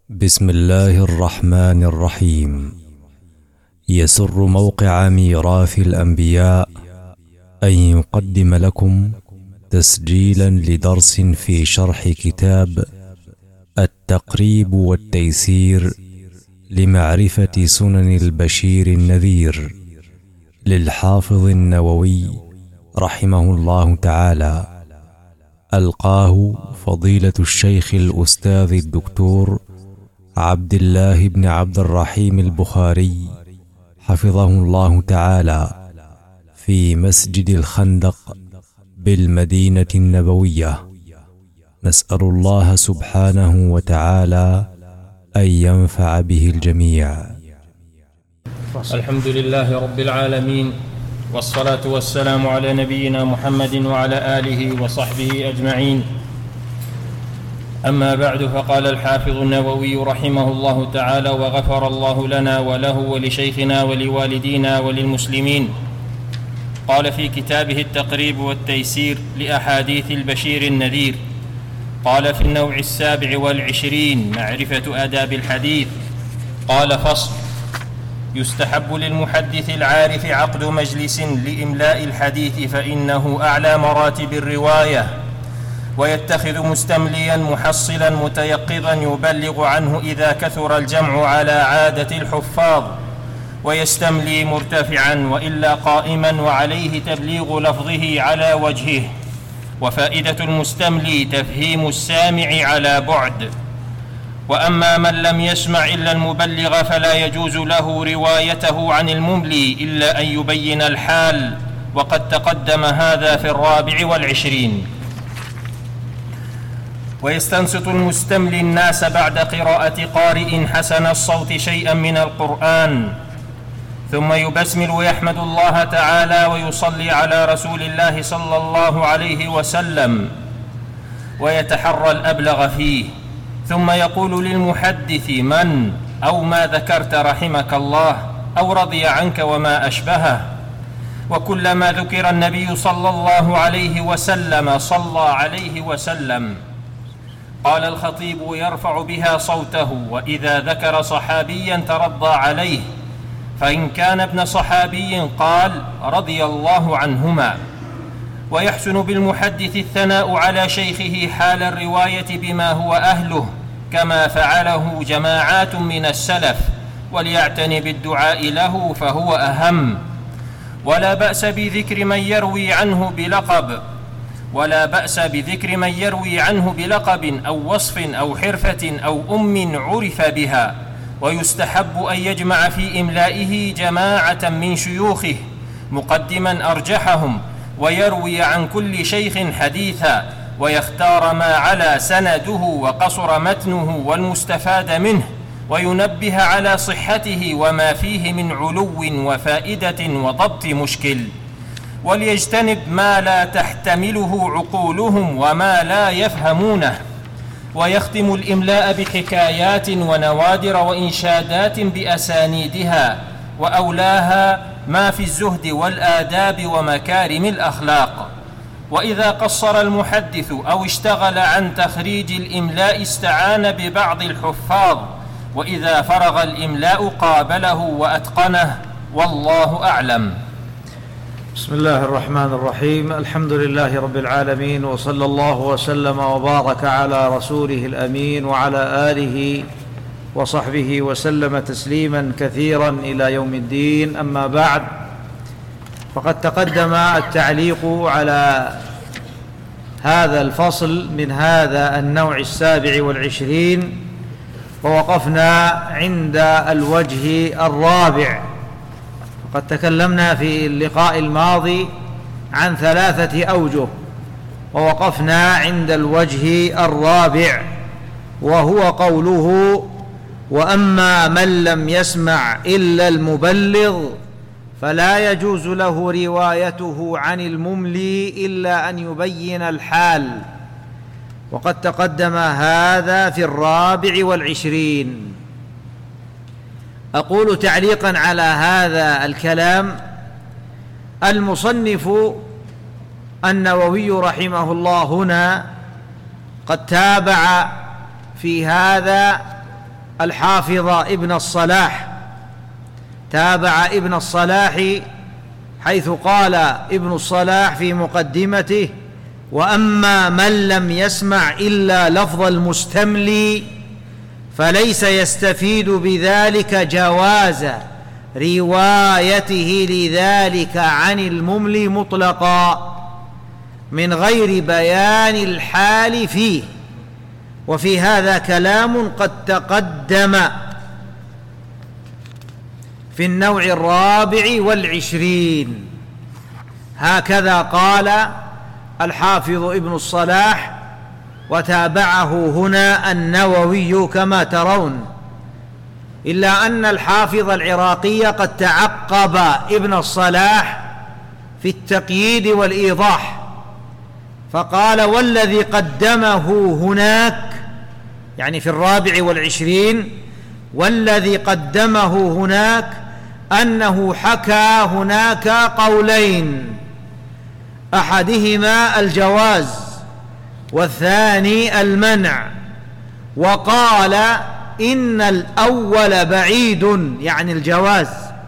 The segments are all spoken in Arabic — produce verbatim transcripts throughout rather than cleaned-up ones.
بسم الله الرحمن الرحيم. يسر موقع ميراث الأنبياء أن يقدم لكم تسجيلا لدرس في شرح كتاب التقريب والتيسير لمعرفة سنن البشير النذير للحافظ النووي رحمه الله تعالى، ألقاه فضيلة الشيخ الأستاذ الدكتور عبد الله بن عبد الرحيم البخاري حفظه الله تعالى في مسجد الخندق بالمدينة النبوية. نسأل الله سبحانه وتعالى أن ينفع به الجميع. الحمد لله رب العالمين، والصلاة والسلام على نبينا محمد وعلى آله وصحبه أجمعين. أما بعد، فقال الحافظ النووي رحمه الله تعالى: وغفر الله لنا وله ولشيخنا ولوالدينا وللمسلمين. قال في كتابه التقريب والتيسير لأحاديث البشير النذير، قال في النوع السابع والعشرين: معرفة آداب الحديث. قال: فصل: يستحب للمحدث العارف عقد مجلس لإملاء الحديث، فإنه أعلى مراتب الرواية، ويتخذ مستمليا محصلا متيقظا يبلغ عنه إذا كثر الجمع على عادة الحفاظ، ويستملي مرتفعا وإلا قائما، وعليه تبليغ لفظه على وجهه. وفائدة المستملي تفهيم السامع على بعد. وأما من لم يسمع إلا المبلغ فلا يجوز له روايته عن المملي إلا أن يبين الحال، وقد تقدم هذا في الرابع والعشرين. ويستنصت المستملي الناس بعد قراءة قارئ حسن الصوت شيئا من القرآن، ثم يبسمل ويحمد الله تعالى ويصلي على رسول الله صلى الله عليه وسلم، ويتحرى الأبلغ فيه، ثم يقول للمحدث: من أو ما ذكرت رحمك الله، أو رضي عنك وما أشبهه. وكلما ذكر النبي صلى الله عليه وسلم صلى عليه وسلم. قال الخطيب: يرفع بها صوته، وإذا ذكر صحابيا ترضى عليه، فإن كان ابن صحابي قال: رضي الله عنهما. ويحسن بالمحدث الثناء على شيخه حال الرواية بما هو أهله، كما فعله جماعات من السلف، وليعتني بالدعاء له فهو أهم. ولا بأس بذكر من يروي عنه بلقب ولا بأس بذكر من يروي عنه بلقب أو وصف أو حرفة أو أم عرف بها. ويستحب أن يجمع في إملائه جماعة من شيوخه مقدما أرجحهم، ويروي عن كل شيخ حديثا، ويختار ما على سنده وقصر متنه والمستفاد منه، وينبه على صحته وما فيه من علو وفائدة وضبط مشكل، وليجتنب ما لا تحتمله عقولهم وما لا يفهمونه. ويختم الإملاء بحكايات ونوادر وإنشادات بأسانيدها، وأولاها ما في الزهد والآداب ومكارم الأخلاق. وإذا قصر المحدث أو اشتغل عن تخريج الإملاء استعان ببعض الحفاظ، وإذا فرغ الإملاء قابله وأتقنه، والله أعلم. بسم الله الرحمن الرحيم. الحمد لله رب العالمين، وصلى الله وسلم وبارك على رسوله الأمين وعلى آله وصحبه وسلم تسليما كثيرا إلى يوم الدين. أما بعد، فقد تقدم التعليق على هذا الفصل من هذا النوع السابع والعشرين، ووقفنا عند الوجه الرابع. قد تكلمنا في اللقاء الماضي عن ثلاثة أوجه، ووقفنا عند الوجه الرابع، وهو قوله: وأما من لم يسمع إلا المبلغ فلا يجوز له روايته عن المملي إلا أن يبين الحال. وقد تقدم هذا في الرابع والعشرين. أقول تعليقا على هذا الكلام: المصنف النووي رحمه الله هنا قد تابع في هذا الحافظ ابن الصلاح، تابع ابن الصلاح، حيث قال ابن الصلاح في مقدمته: وأما من لم يسمع إلا لفظ المستملي فليس يستفيد بذلك جواز روايته لذلك عن المملي مطلقا من غير بيان الحال فيه. وفي هذا كلام قد تقدم في النوع الرابع والعشرين. هكذا قال الحافظ ابن الصلاح، وتابعه هنا النووي كما ترون، إلا أن الحافظ العراقي قد تعقب ابن الصلاح في التقييد والإيضاح، فقال: والذي قدمه هناك، يعني في الرابع والعشرين، والذي قدمه هناك أنه حكى هناك قولين، أحدهما الجواز والثاني المنع، وقال إن الأول بعيد، يعني الجواز،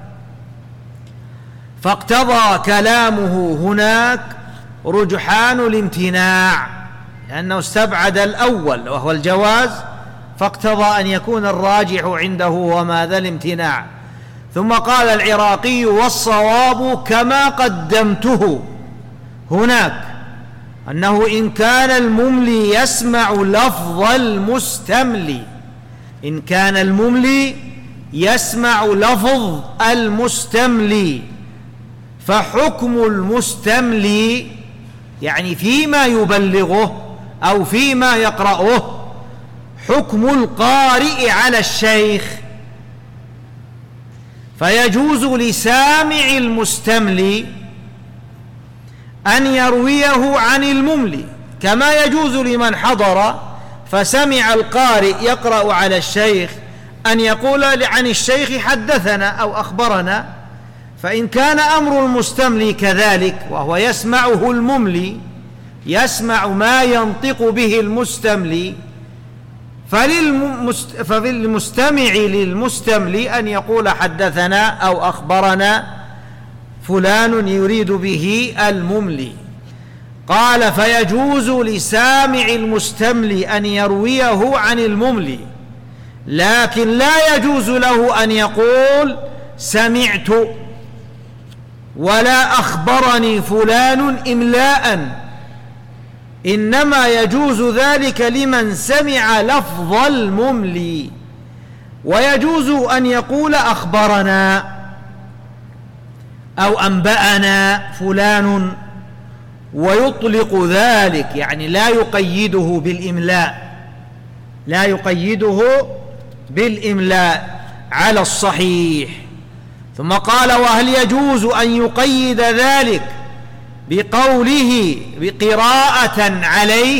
فاقتضى كلامه هناك رجحان الامتناع، لأنه استبعد الأول وهو الجواز، فاقتضى أن يكون الراجح عنده وماذا الامتناع. ثم قال العراقي: والصواب كما قدمته هناك، أنه إن كان المملي يسمع لفظ المستملي، إن كان المملي يسمع لفظ المستملي، فحكم المستملي، يعني فيما يبلغه أو فيما يقرأه، حكم القارئ على الشيخ، فيجوز لسامع المستملي أن يرويه عن المملي، كما يجوز لمن حضر فسمع القارئ يقرأ على الشيخ أن يقول عن الشيخ حدثنا أو أخبرنا. فإن كان أمر المستملي كذلك، وهو يسمعه المملي، يسمع ما ينطق به المستملي، فللمستمع للمستملي أن يقول حدثنا أو أخبرنا فلان يريد به المملي. قال: فيجوز لسامع المستملي أن يرويه عن المملي، لكن لا يجوز له أن يقول سمعت ولا أخبرني فلان إملاء، إنما يجوز ذلك لمن سمع لفظ المملي، ويجوز أن يقول أخبرنا أو أنبأنا فلان، ويطلق ذلك، يعني لا يقيده بالإملاء، لا يقيده بالإملاء على الصحيح. ثم قال: وهل يجوز أن يقيد ذلك بقوله بقراءة عليه؟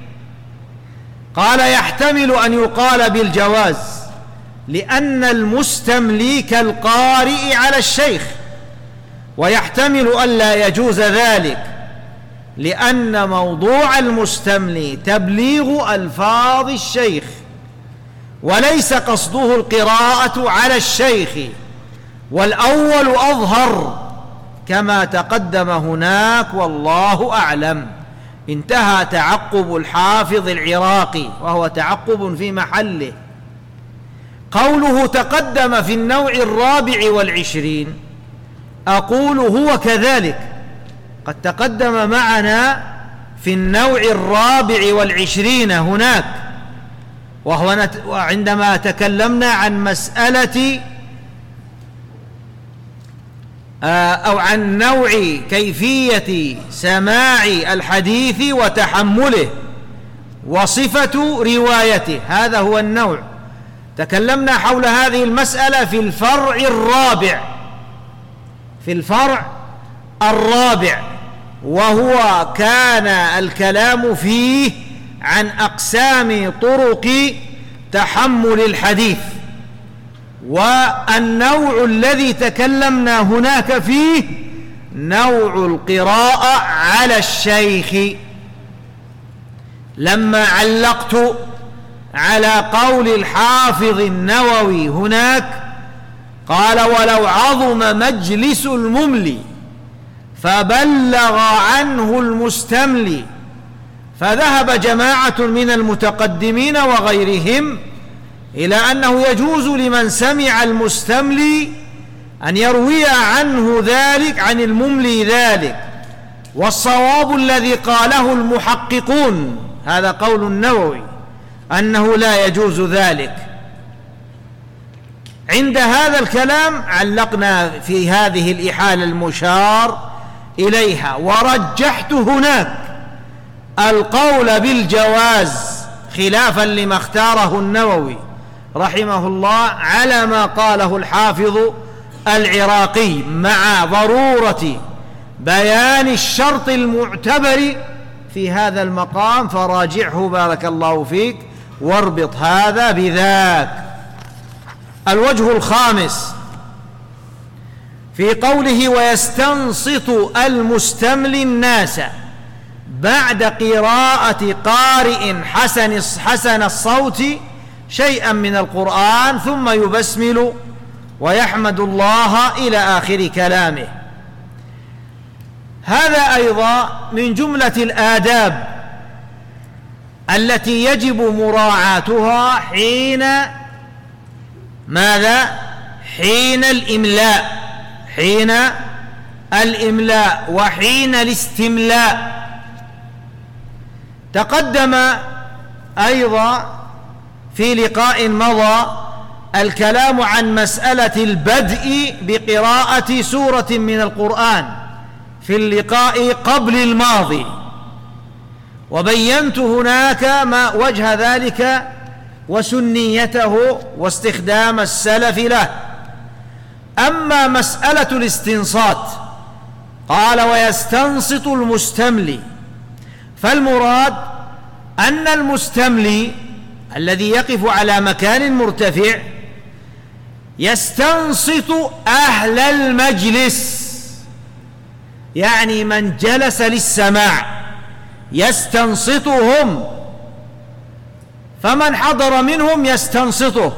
قال: يحتمل أن يقال بالجواز، لأن المستملي كالقارئ على الشيخ، ويحتمل ألا يجوز ذلك، لأن موضوع المستملي تبليغ ألفاظ الشيخ، وليس قصده القراءة على الشيخ، والأول أظهر كما تقدم هناك، والله أعلم. انتهى تعقب الحافظ العراقي، وهو تعقب في محله. قوله تقدم في النوع الرابع والعشرين، أقول هو كذلك، قد تقدم معنا في النوع الرابع والعشرين هناك، وهو نت... وعندما تكلمنا عن مسألة أو عن نوع كيفية سماع الحديث وتحمله وصفة روايته، هذا هو النوع. تكلمنا حول هذه المسألة في الفرع الرابع، في الفرع الرابع، وهو كان الكلام فيه عن أقسام طرق تحمل الحديث. والنوع الذي تكلمنا هناك فيه نوع القراءة على الشيخ. لما علقت على قول الحافظ النووي هناك، قال: ولو عظم مجلس المملي فبلغ عنه المستملي. فذهب جماعة من المتقدمين وغيرهم إلى أنه يجوز لمن سمع المستملي أن يروي عنه ذلك، عن المملي ذلك. والصواب الذي قاله المحققون، هذا قول النووي، أنه لا يجوز ذلك. عند هذا الكلام علقنا في هذه الإحالة المشار إليها، ورجحت هناك القول بالجواز خلافا لما اختاره النووي رحمه الله على ما قاله الحافظ العراقي، مع ضرورة بيان الشرط المعتبر في هذا المقام، فراجعه بارك الله فيك واربط هذا بذاك. الوجه الخامس في قوله: ويستنصت المستملي الناس بعد قراءة قارئ حسن حسن الصوت شيئا من القرآن ثم يبسمل ويحمد الله إلى آخر كلامه. هذا أيضا من جملة الآداب التي يجب مراعاتها حين ماذا؟ حين الإملاء، حين الإملاء وحين الاستملاء. تقدم أيضا في لقاء مضى الكلام عن مسألة البدء بقراءة سورة من القرآن في اللقاء قبل الماضي، وبينت هناك ما وجه ذلك وسنيته واستخدام السلف له. أما مسألة الاستنصات، قال: ويستنصت المستملي، فالمراد أن المستملي الذي يقف على مكان مرتفع يستنصت أهل المجلس، يعني من جلس للسماع يستنصتهم، فمن حضر منهم يستنصته.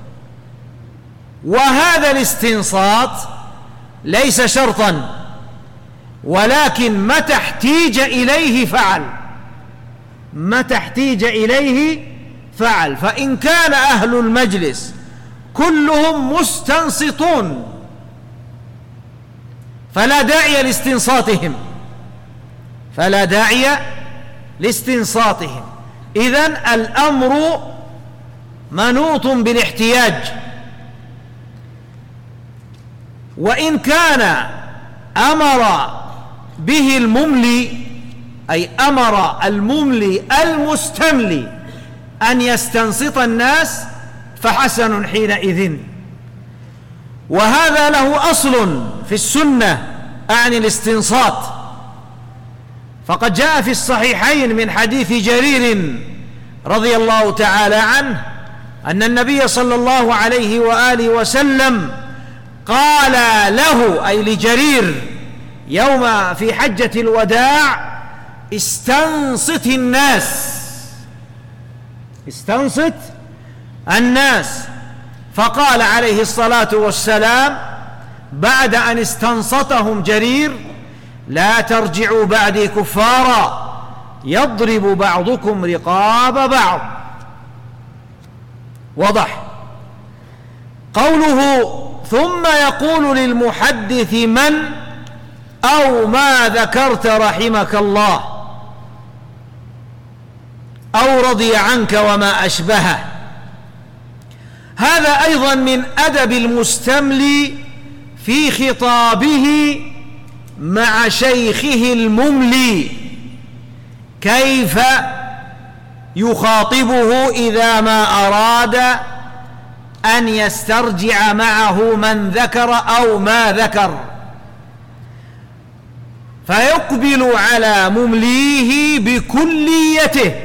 وهذا الاستنصات ليس شرطا، ولكن متى احتيج إليه فعل، متى احتيج إليه فعل. فإن كان أهل المجلس كلهم مستنصتون فلا داعي لاستنصاتهم، فلا داعي لاستنصاتهم. إذن الأمر منوط بالاحتياج. وإن كان أمر به المملي، أي أمر المملي المستملي أن يستنصت الناس، فحسن حينئذ. وهذا له أصل في السنة عن الاستنصات، فقد جاء في الصحيحين من حديث جرير رضي الله تعالى عنه أن النبي صلى الله عليه وآله وسلم قال له، أي لجرير، يوم في حجة الوداع: استنصت الناس، استنصت الناس. فقال عليه الصلاة والسلام بعد أن استنصتهم جرير: لا ترجعوا بعدي كفارا يضرب بعضكم رقاب بعض. وضح قوله: ثم يقول للمحدث من أو ما ذكرت رحمك الله أو رضي عنك وما أشبهه. هذا أيضا من أدب المستملي في خطابه مع شيخه المملي، كيف يخاطبه إذا ما أراد أن يسترجع معه من ذكر أو ما ذكر، فيقبل على ممليه بكليته،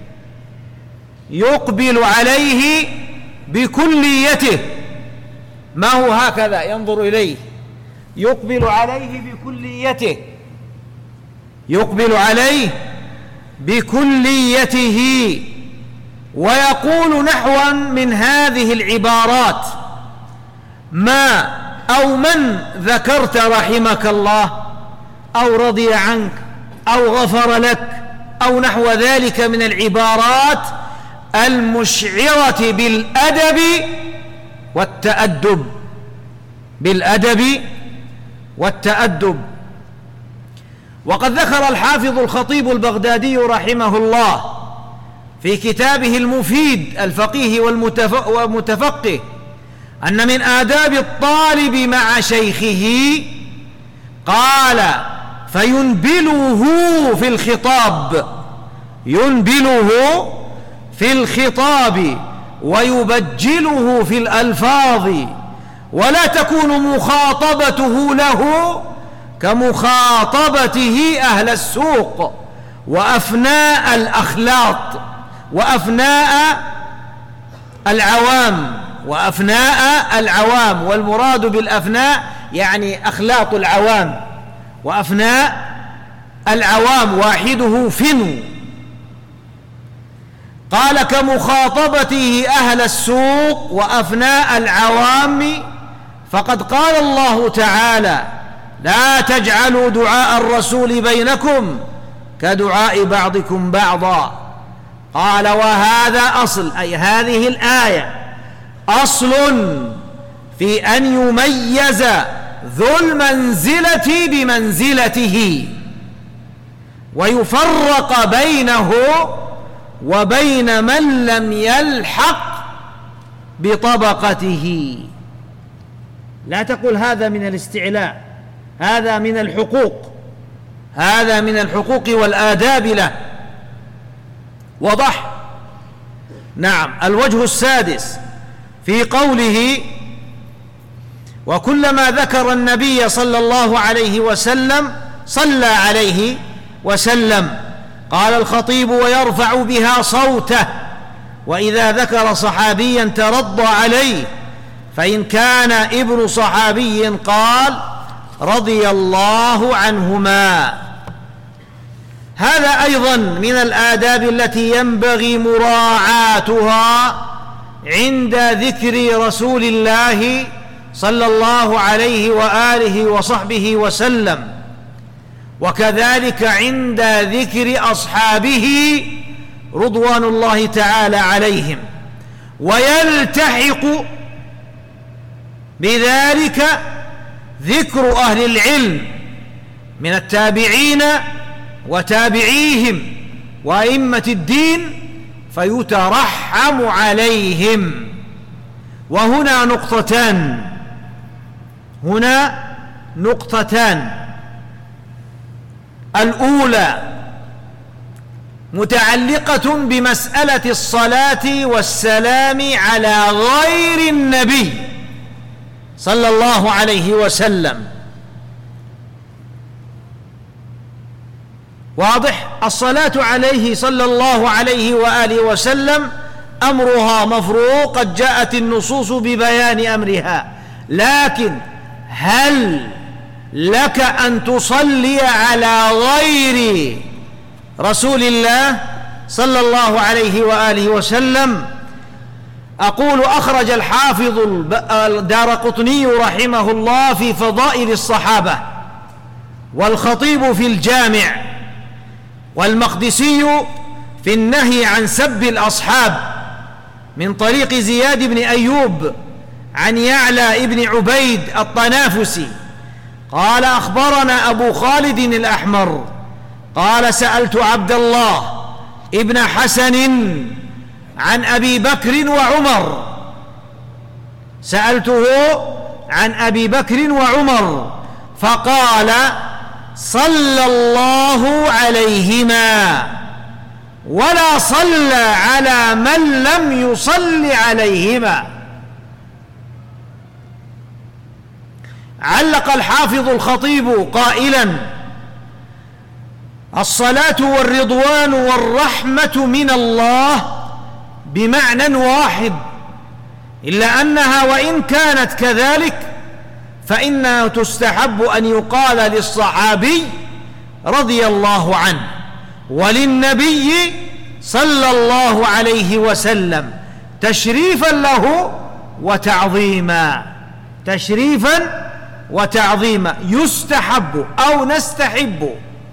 يقبل عليه بكليته. ما هو هكذا ينظر إليه، يقبل عليه بكليته، يقبل عليه بكليته. ويقول نحوا من هذه العبارات: ما أو من ذكرت رحمك الله، أو رضي عنك، أو غفر لك، أو نحو ذلك من العبارات المشعرة بالأدب والتأدب بالأدب والتأدب. وقد ذكر الحافظ الخطيب البغدادي رحمه الله في كتابه المفيد الفقيه والمتفقه أن من آداب الطالب مع شيخه قال: فينبله في الخطاب ينبله في الخطاب ويبجله في الألفاظ، ولا تكون مخاطبته له كمخاطبته أهل السوق وأفناء الأخلاط وأفناء العوام وأفناء العوام والمراد بالأفناء يعني أخلاط العوام، وأفناء العوام واحده فنو. قال: كمخاطبته أهل السوق وأفناء العوام، فقد قال الله تعالى: لا تجعلوا دعاء الرسول بينكم كدعاء بعضكم بعضا. قال: وهذا أصل، أي هذه الآية أصل في أن يميز ذو المنزلة بمنزلته، ويفرق بينه وبين من لم يلحق بطبقته. لا تقل هذا من الاستعلاء، هذا من الحقوق، هذا من الحقوق والآداب له. وضح. نعم. الوجه السادس في قوله: وكلما ذكر النبي صلى الله عليه وسلم صلى عليه وسلم. قال الخطيب: ويرفع بها صوته، وإذا ذكر صحابيا ترضى عليه، فإن كان ابن صحابي قال: رضي الله عنهما. هذا أيضا من الآداب التي ينبغي مراعاتها عند ذكر رسول الله صلى الله عليه وآله وصحبه وسلم، وكذلك عند ذكر أصحابه رضوان الله تعالى عليهم. ويلتحق بذلك ذكر أهل العلم من التابعين وتابعيهم وأئمة الدين، فيترحم عليهم. وهنا نقطتان هنا نقطتان الأولى متعلقة بمسألة الصلاة والسلام على غير النبي صلى الله عليه وسلم. واضح؟ الصلاة عليه صلى الله عليه وآله وسلم أمرها مفروغ، قد جاءت النصوص ببيان أمرها، لكن هل لك أن تصلي على غير رسول الله صلى الله عليه وآله وسلم؟ أقول: أخرج الحافظ الدارقطني رحمه الله في فضائل الصحابة، والخطيب في الجامع، والمقدسي في النهي عن سب الأصحاب من طريق زياد بن أيوب عن يعلى بن عبيد الطنافسي قال: أخبرنا أبو خالد الأحمر قال: سألت عبد الله ابن حسن عن أبي بكر وعمر سألته عن أبي بكر وعمر فقال: صلى الله عليهما ولا صلى على من لم يصل عليهما. علق الحافظ الخطيب قائلا: الصلاة والرضوان والرحمة من الله بمعنى واحد، إلا أنها وإن كانت كذلك فإنها تستحب أن يقال للصحابي رضي الله عنه، وللنبي صلى الله عليه وسلم تشريفا له وتعظيما، تشريفا وتعظيما، يستحب أو نستحب.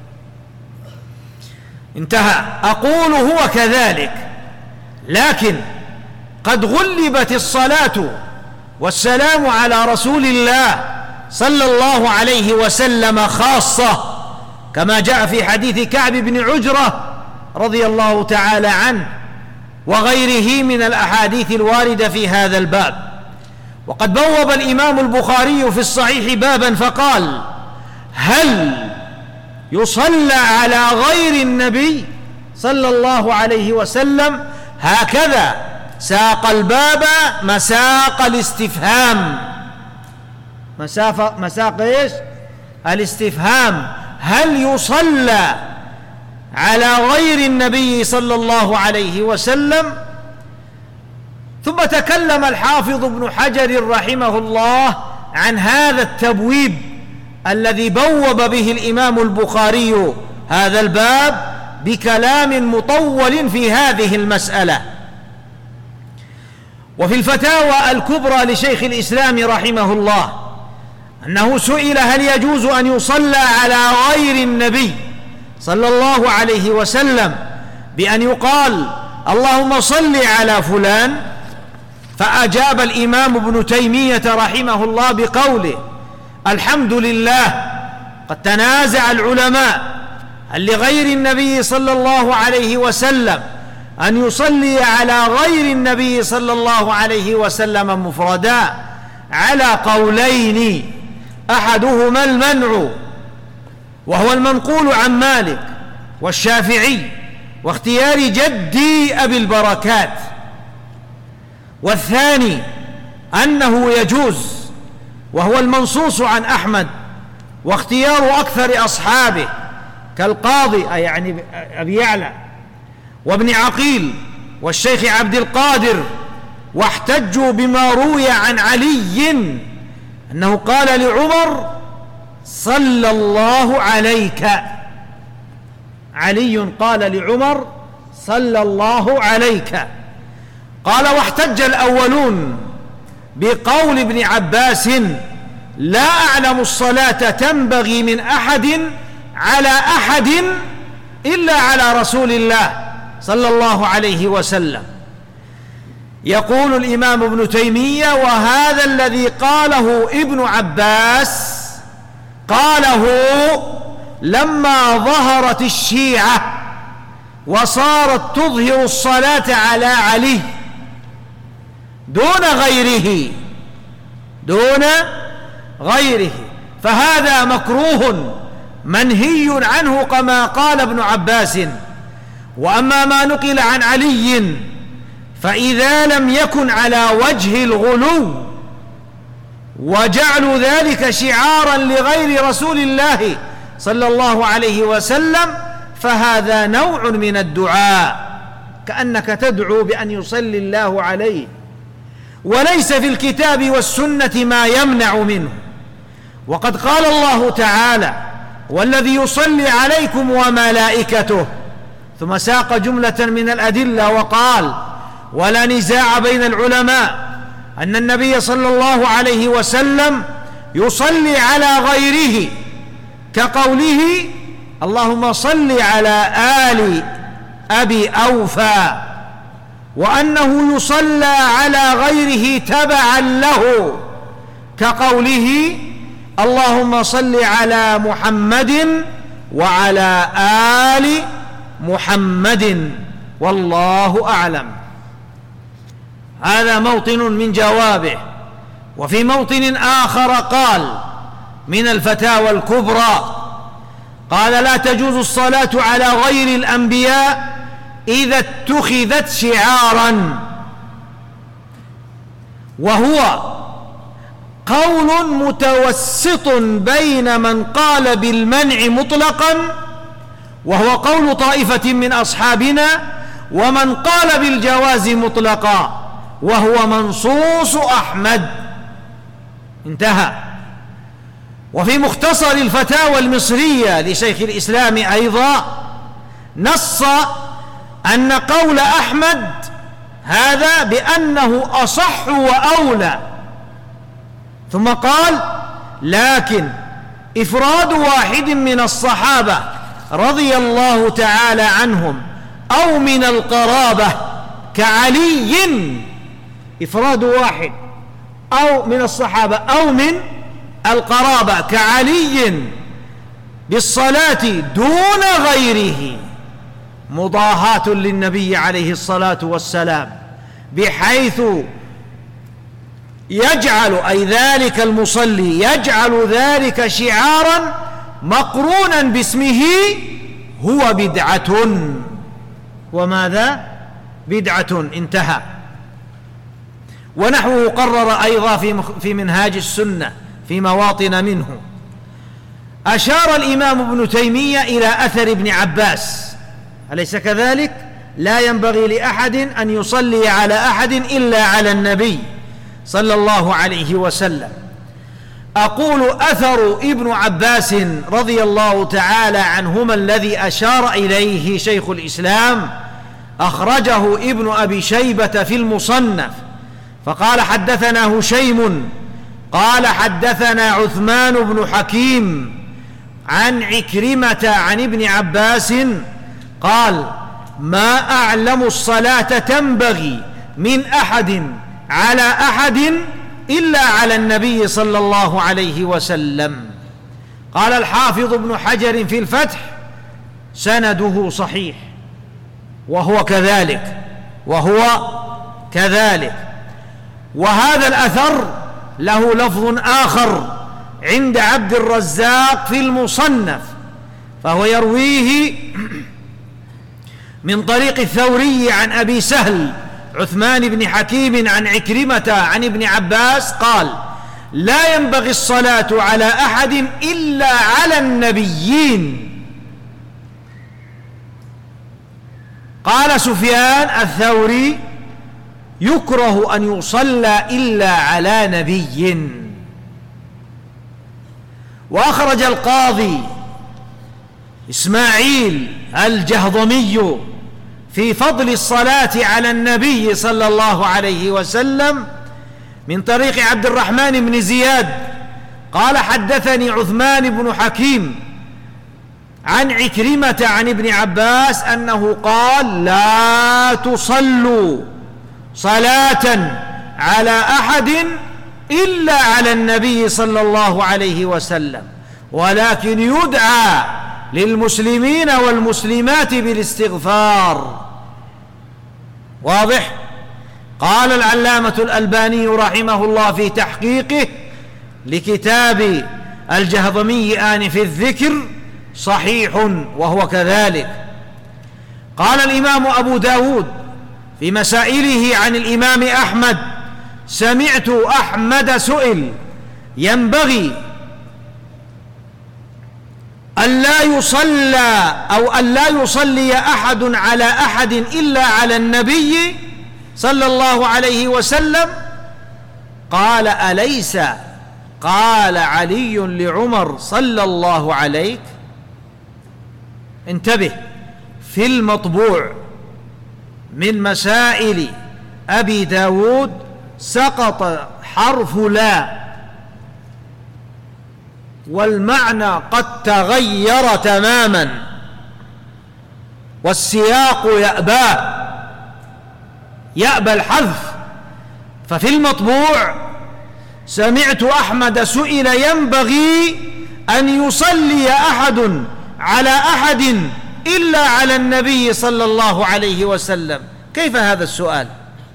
انتهى. أقول هو كذلك، لكن قد غلبت الصلاة والسلام على رسول الله صلى الله عليه وسلم خاصة، كما جاء في حديث كعب بن عجرة رضي الله تعالى عنه وغيره من الأحاديث الواردة في هذا الباب. وقد بوب الإمام البخاري في الصحيح بابا فقال: هل يصلى على غير النبي صلى الله عليه وسلم؟ هكذا ساق الباب مساق الاستفهام، مسافة مساق ايش؟ الاستفهام. هل يصلى على غير النبي صلى الله عليه وسلم؟ ثم تكلم الحافظ ابن حجر رحمه الله عن هذا التبويب الذي بوب به الإمام البخاري هذا الباب بكلام مطول في هذه المسألة. وفي الفتاوى الكبرى لشيخ الإسلام رحمه الله أنه سئل: هل يجوز أن يصلى على غير النبي صلى الله عليه وسلم بأن يقال اللهم صل على فلان؟ فأجاب الإمام ابن تيمية رحمه الله بقوله: الحمد لله، قد تنازع العلماء هل لغير النبي صلى الله عليه وسلم أن يصلي على غير النبي صلى الله عليه وسلم مفردا على قولين، أحدهما المنع وهو المنقول عن مالك والشافعي واختيار جدي أبي البركات، والثاني أنه يجوز وهو المنصوص عن أحمد واختيار أكثر أصحابه كالقاضي أي يعني أبي يعلى وابن عقيل والشيخ عبد القادر، واحتجوا بما روي عن علي أنه قال لعمر: صلى الله عليك. علي قال لعمر: صلى الله عليك. قال: واحتج الأولون بقول ابن عباس: لا أعلم الصلاة تنبغي من أحد على أحد إلا على رسول الله صلى الله عليه وسلم. يقول الإمام ابن تيمية: وهذا الذي قاله ابن عباس قاله لما ظهرت الشيعة وصارت تظهر الصلاة على علي دون غيره دون غيره فهذا مكروه منهي عنه كما قال ابن عباس. وأما ما نقل عن علي فإذا لم يكن على وجه الغلو وجعل ذلك شعارا لغير رسول الله صلى الله عليه وسلم فهذا نوع من الدعاء، كأنك تدعو بأن يصلي الله عليه، وليس في الكتاب والسنة ما يمنع منه. وقد قال الله تعالى: والذي يصلي عليكم وملائكته، ثم ساق جملة من الأدلة وقال: ولا نزاع بين العلماء أن النبي صلى الله عليه وسلم يصلي على غيره كقوله: اللهم صل على آل أبي أوفى، وأنه يصلى على غيره تبعا له كقوله: اللهم صل على محمد وعلى آل محمد، والله أعلم. هذا موطن من جوابه. وفي موطن آخر قال من الفتاوى الكبرى، قال: لا تجوز الصلاة على غير الأنبياء إذا اتخذت شعارا، وهو قول متوسط بين من قال بالمنع مطلقا وهو قول طائفة من أصحابنا، ومن قال بالجواز مطلقا وهو منصوص أحمد. انتهى. وفي مختصر الفتاوى المصرية لشيخ الإسلام أيضا نص أن قول أحمد هذا بأنه أصح وأولى، ثم قال: لكن إفراد واحد من الصحابة رضي الله تعالى عنهم أو من القرابة كعلي، إفراد واحد أو من الصحابة أو من القرابة كعلي بالصلاة دون غيره مضاهاة للنبي عليه الصلاة والسلام، بحيث يجعل أي ذلك المصلي يجعل ذلك شعارا مقرونا باسمه، هو بدعة. وماذا؟ بدعة، انتهى. ونحوه قرر أيضا في منهاج السنة في مواطن منه. أشار الإمام ابن تيمية إلى أثر ابن عباس، أليس كذلك؟ لا ينبغي لأحد أن يصلي على أحد إلا على النبي صلى الله عليه وسلم. أقول أثر ابن عباس رضي الله تعالى عنهما الذي أشار إليه شيخ الإسلام أخرجه ابن أبي شيبة في المصنف، فقال: حدثنا هشيم قال حدثنا عثمان بن حكيم عن عكرمة عن ابن عباس قال: ما أعلم الصلاة تنبغي من أحد على أحد إلا على النبي صلى الله عليه وسلم. قال الحافظ ابن حجر في الفتح: سنده صحيح، وهو كذلك وهو كذلك. وهذا الأثر له لفظ آخر عند عبد الرزاق في المصنف، فهو يرويه من طريق الثوري عن أبي سهل عثمان بن حكيم عن عكرمة عن ابن عباس قال: لا ينبغي الصلاة على أحد إلا على النبيين. قال سفيان الثوري: يكره أن يصلى إلا على نبي. وأخرج القاضي إسماعيل الجهضمي في فضل الصلاة على النبي صلى الله عليه وسلم من طريق عبد الرحمن بن زياد قال: حدثني عثمان بن حكيم عن عكرمة عن ابن عباس أنه قال: لا تصلوا صلاة على أحد إلا على النبي صلى الله عليه وسلم، ولكن يدعى للمسلمين والمسلمات بالاستغفار. واضح؟ قال العلامة الألباني رحمه الله في تحقيقه لكتاب الجهضمي آنف الذكر: صحيح وهو كذلك. قال الإمام أبو داود في مسائله عن الإمام أحمد: سمعت أحمد سئل: ينبغي أن لا يصلى أو أن لا يصلي أحد على أحد إلا على النبي صلى الله عليه وسلم؟ قال: أليس قال علي لعمر صلى الله عليك؟ انتبه، في المطبوع من مسائل أبي داود سقط حرف لا، والمعنى قد تغير تماما والسياق يأباه يأبى الحذف. ففي المطبوع: سمعت أحمد سئل: ينبغي أن يصلي أحد على أحد إلا على النبي صلى الله عليه وسلم. كيف هذا السؤال؟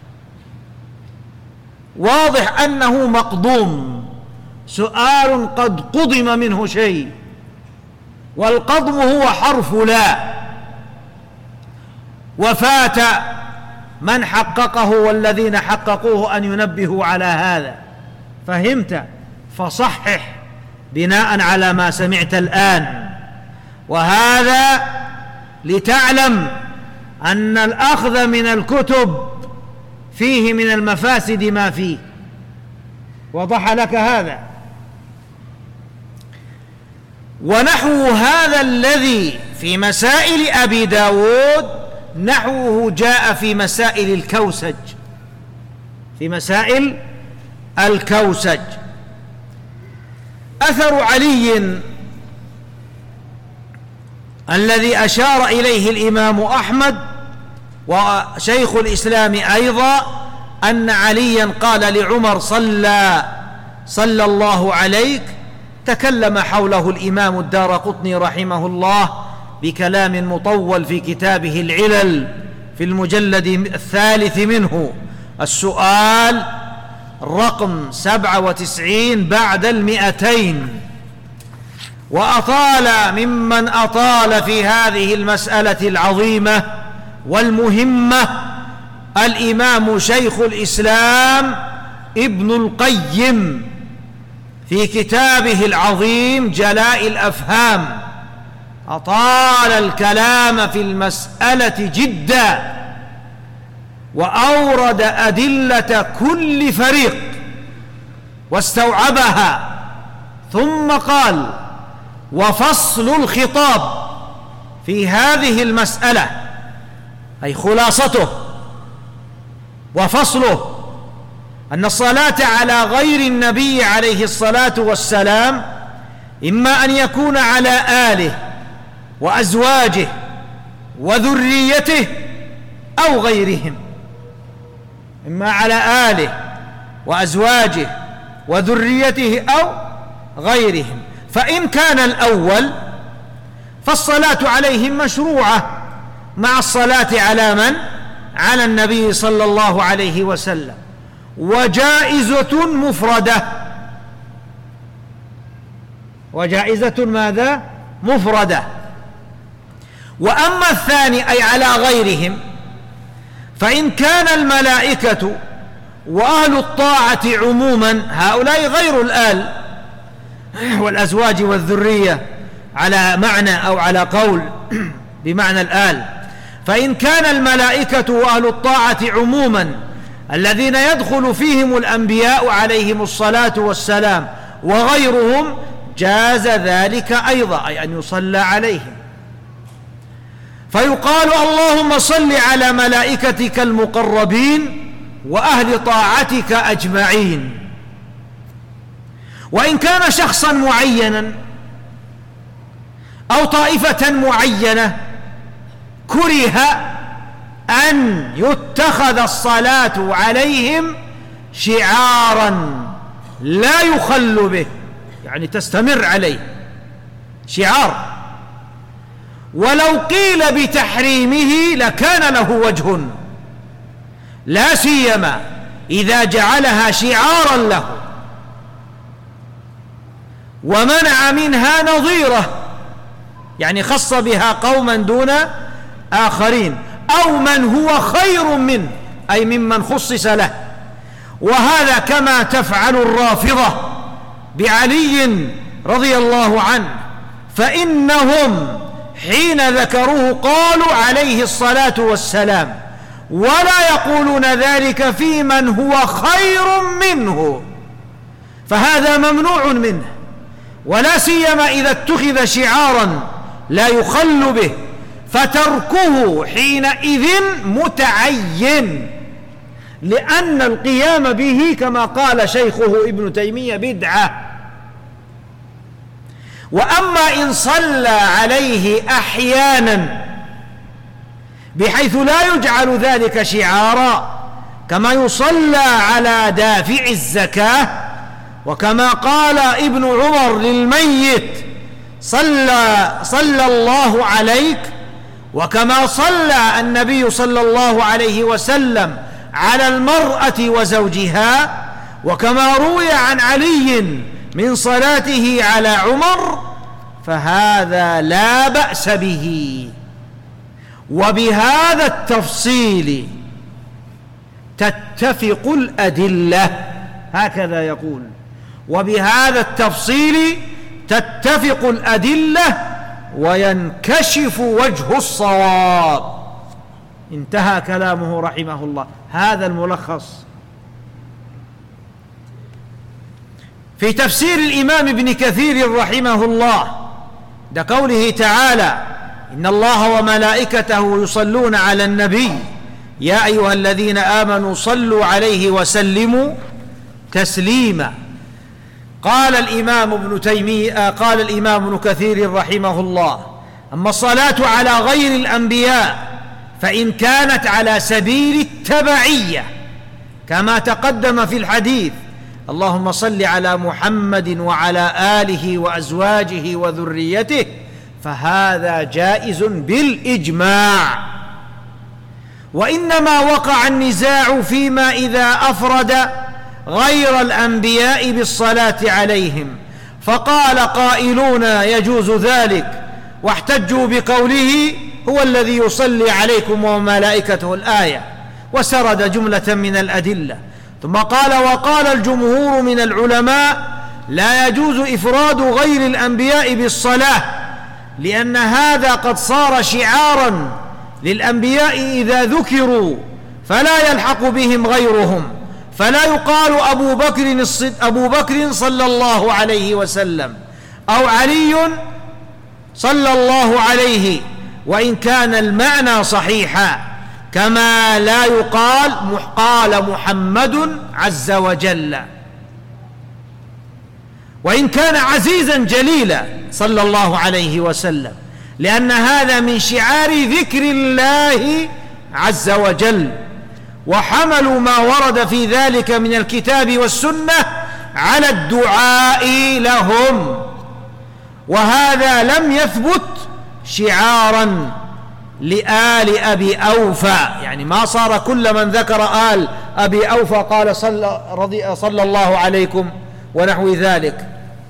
واضح أنه مقضوم، سؤال قد قضم منه شيء، والقضم هو حرف لا، وفات من حققه والذين حققوه أن ينبهوا على هذا. فهمت؟ فصحح بناء على ما سمعت الآن. وهذا لتعلم أن الأخذ من الكتب فيه من المفاسد ما فيه. وضح لك هذا. ونحو هذا الذي في مسائل أبي داود نحوه جاء في مسائل الكوسج، في مسائل الكوسج. أثر علي الذي أشار إليه الإمام أحمد وشيخ الإسلام أيضا، أن عليا قال لعمر صلى صلى الله عليك، تكلم حوله الإمام الدارقطني رحمه الله بكلام مطول في كتابه العلل في المجلد الثالث منه، السؤال رقم سبعة وتسعين بعد المئتين. وأطال ممن أطال في هذه المسألة العظيمة والمهمة الإمام شيخ الإسلام ابن القيم في كتابه العظيم جلاء الأفهام، أطال الكلام في المسألة جدا، وأورد أدلة كل فريق واستوعبها، ثم قال: وفصل الخطاب في هذه المسألة، أي خلاصته وفصله، أن الصلاة على غير النبي عليه الصلاة والسلام إما أن يكون على آله وأزواجه وذريته أو غيرهم، إما على آله وأزواجه وذريته أو غيرهم. فإن كان الأول فالصلاة عليهم مشروعة مع الصلاة على من؟ على النبي صلى الله عليه وسلم، وجائزة مفردة، وجائزة ماذا؟ مفردة. وأما الثاني أي على غيرهم، فإن كان الملائكة وأهل الطاعة عموما، هؤلاء غير الآل والأزواج والذرية على معنى أو على قول بمعنى الآل، فإن كان الملائكة وأهل الطاعة عموما الذين يدخل فيهم الأنبياء عليهم الصلاة والسلام وغيرهم، جاز ذلك أيضا، أي أن يصلى عليهم. فيقال: اللهم صل على ملائكتك المقربين وأهل طاعتك أجمعين. وإن كان شخصا معينا أو طائفة معينة، كره أن يتخذ الصلاة عليهم شعارا لا يخل به، يعني تستمر عليه شعار، ولو قيل بتحريمه لكان له وجه، لا سيما إذا جعلها شعارا له ومنع منها نظيره، يعني خص بها قوما دون آخرين، أو من هو خير منه، أي ممن خصص له. وهذا كما تفعل الرافضة بعلي رضي الله عنه، فإنهم حين ذكروه قالوا عليه الصلاة والسلام، ولا يقولون ذلك في من هو خير منه، فهذا ممنوع منه، ولا سيما إذا اتخذ شعارا لا يخل به، فتركه حينئذ متعين، لأن القيام به كما قال شيخه ابن تيمية بدعة. وأما إن صلى عليه أحيانا بحيث لا يجعل ذلك شعارا، كما يصلى على دافع الزكاة، وكما قال ابن عمر للميت: صلى, صلى الله عليك، وكما صلى النبي صلى الله عليه وسلم على المرأة وزوجها، وكما روي عن علي من صلاته على عمر، فهذا لا بأس به. وبهذا التفصيل تتفق الأدلة، هكذا يقول: وبهذا التفصيل تتفق الأدلة وينكشف وجه الصواب. انتهى كلامه رحمه الله. هذا الملخص في تفسير الإمام ابن كثير رحمه الله، ده قوله تعالى: إن الله وملائكته يصلون على النبي يا أيها الذين آمنوا صلوا عليه وسلموا تسليما. قال الإمام ابن تيمية قال الإمام ابن كثير رحمه الله: أما الصلاة على غير الأنبياء فإن كانت على سبيل التبعية كما تقدم في الحديث اللهم صل على محمد وعلى آله وأزواجه وذريته، فهذا جائز بالإجماع. وإنما وقع النزاع فيما إذا أفرد غير الأنبياء بالصلاة عليهم، فقال قائلون يجوز ذلك، واحتجوا بقوله هو الذي يصلي عليكم وملائكته الآية، وسرد جملة من الأدلة. ثم قال: وقال الجمهور من العلماء لا يجوز إفراد غير الأنبياء بالصلاة، لأن هذا قد صار شعارا للأنبياء إذا ذكروا فلا يلحق بهم غيرهم، فلا يقال أبو بكر, أبو بكر صلى الله عليه وسلم أو علي صلى الله عليه، وإن كان المعنى صحيحا، كما لا يقال قال محمد عز وجل، وإن كان عزيزا جليلا صلى الله عليه وسلم، لأن هذا من شعار ذكر الله عز وجل. وحملوا ما ورد في ذلك من الكتاب والسنة على الدعاء لهم، وهذا لم يثبت شعارا لآل أبي أوفى، يعني ما صار كل من ذكر آل أبي أوفى قال صلى, رضي صلى الله عليكم ونحو ذلك،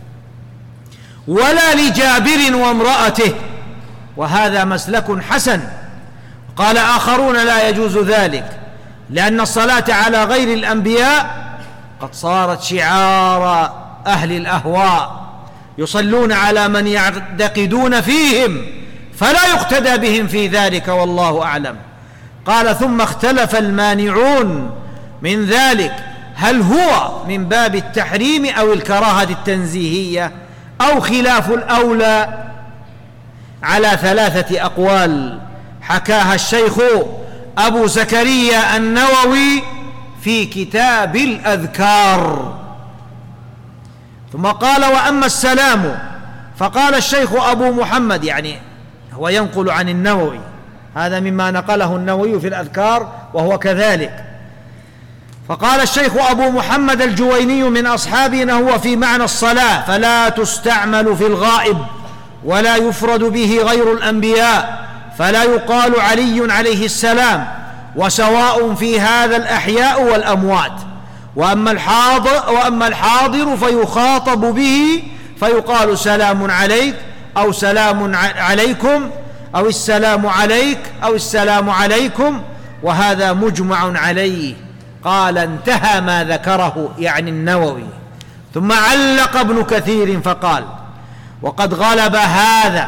ولا لجابر وامرأته، وهذا مسلك حسن. قال آخرون لا يجوز ذلك، لأن الصلاة على غير الأنبياء قد صارت شعار أهل الأهواء، يصلون على من يعتقدون فيهم، فلا يقتدى بهم في ذلك، والله أعلم. قال: ثم اختلف المانعون من ذلك هل هو من باب التحريم أو الكراهة التنزيهية أو خلاف الأولى، على ثلاثة أقوال حكاها الشيخ أبو زكريا النووي في كتاب الأذكار. ثم قال: وأما السلام فقال الشيخ أبو محمد، يعني هو ينقل عن النووي، هذا مما نقله النووي في الأذكار وهو كذلك. فقال الشيخ أبو محمد الجويني من أصحابنا هو في معنى الصلاة، فلا تستعمل في الغائب ولا يفرد به غير الأنبياء، فلا يقال علي عليه السلام، وسواء في هذا الأحياء والأموات. وأما الحاضر, وأما الحاضر فيخاطب به فيقال سلام عليك أو سلام عليكم أو السلام عليك أو السلام عليكم، وهذا مجمع عليه. قال: انتهى ما ذكره، يعني النووي. ثم علق ابن كثير فقال: وقد غلب هذا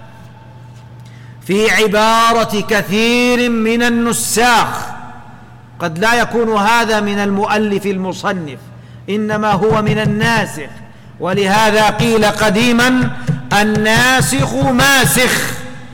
في عبارة كثير من النساخ، قد لا يكون هذا من المؤلف المصنف، إنما هو من الناسخ، ولهذا قيل قديما الناسخ ماسخ.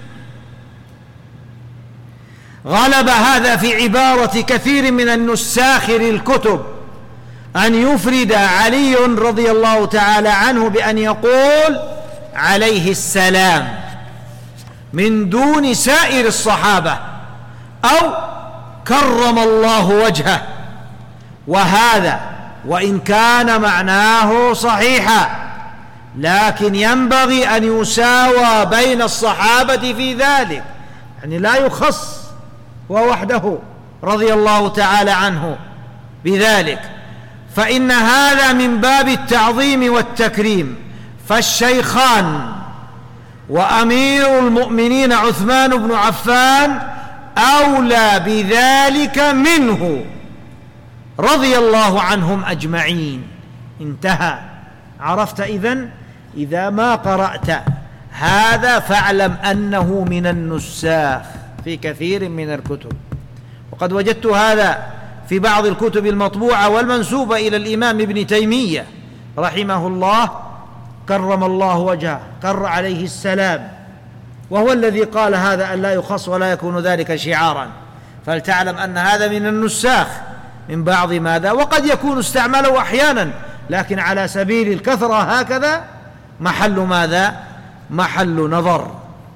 غلب هذا في عبارة كثير من النساخ للكتب أن يفرد علي رضي الله تعالى عنه بأن يقول عليه السلام من دون سائر الصحابة، أو كرم الله وجهه. وهذا وإن كان معناه صحيحا، لكن ينبغي أن يساوى بين الصحابة في ذلك، يعني لا يخص هو وحده رضي الله تعالى عنه بذلك، فإن هذا من باب التعظيم والتكريم. فالشيخان وأمير المؤمنين عثمان بن عفان أولى بذلك منه رضي الله عنهم أجمعين. انتهى. عرفت إذن؟ إذا ما قرأت هذا فاعلم أنه من النساخ في كثير من الكتب، وقد وجدت هذا في بعض الكتب المطبوعة والمنسوبة إلى الإمام ابن تيمية رحمه الله، كرم الله وجهه، كر عليه السلام، وهو الذي قال هذا أن لا يخص ولا يكون ذلك شعارا. فلتعلم أن هذا من النساخ من بعض ماذا، وقد يكون استعمله أحيانا لكن على سبيل الكثرة هكذا، محل ماذا؟ محل نظر.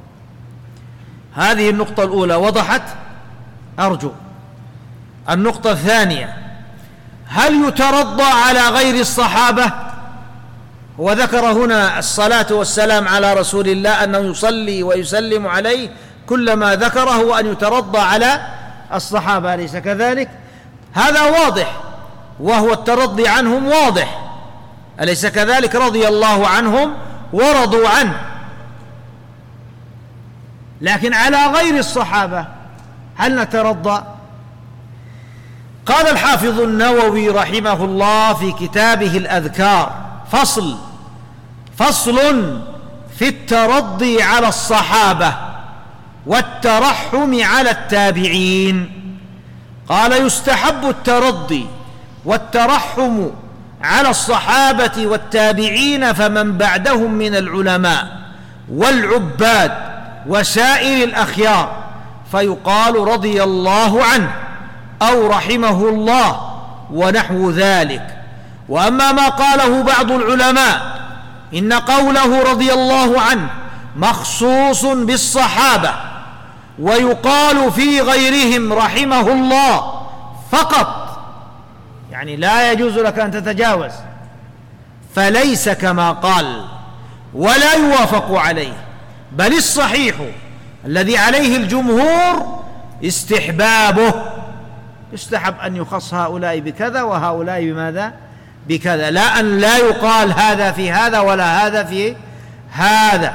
هذه النقطة الأولى وضحت أرجو. النقطة الثانية: هل يترضى على غير الصحابة؟ وذكر هنا الصلاة والسلام على رسول الله أنه يصلي ويسلم عليه، كلما ذكره وأن يترضى على الصحابة، أليس كذلك؟ هذا واضح، وهو الترضي عنهم واضح، أليس كذلك؟ رضي الله عنهم ورضوا عنه. لكن على غير الصحابة هل نترضى؟ قال الحافظ النووي رحمه الله في كتابه الأذكار: فصل فصل في الترضي على الصحابة والترحم على التابعين. قال: يستحب الترضي والترحم على الصحابة والتابعين فمن بعدهم من العلماء والعباد وسائر الأخيار، فيقال رضي الله عنه أو رحمه الله ونحو ذلك. وأما ما قاله بعض العلماء إن قوله رضي الله عنه مخصوص بالصحابة ويقال في غيرهم رحمه الله فقط، يعني لا يجوز لك أن تتجاوز، فليس كما قال ولا يوافق عليه، بل الصحيح الذي عليه الجمهور استحبابه، يستحب أن يخص هؤلاء بكذا وهؤلاء بماذا؟ بكذا، لا أن لا يقال هذا في هذا ولا هذا في هذا.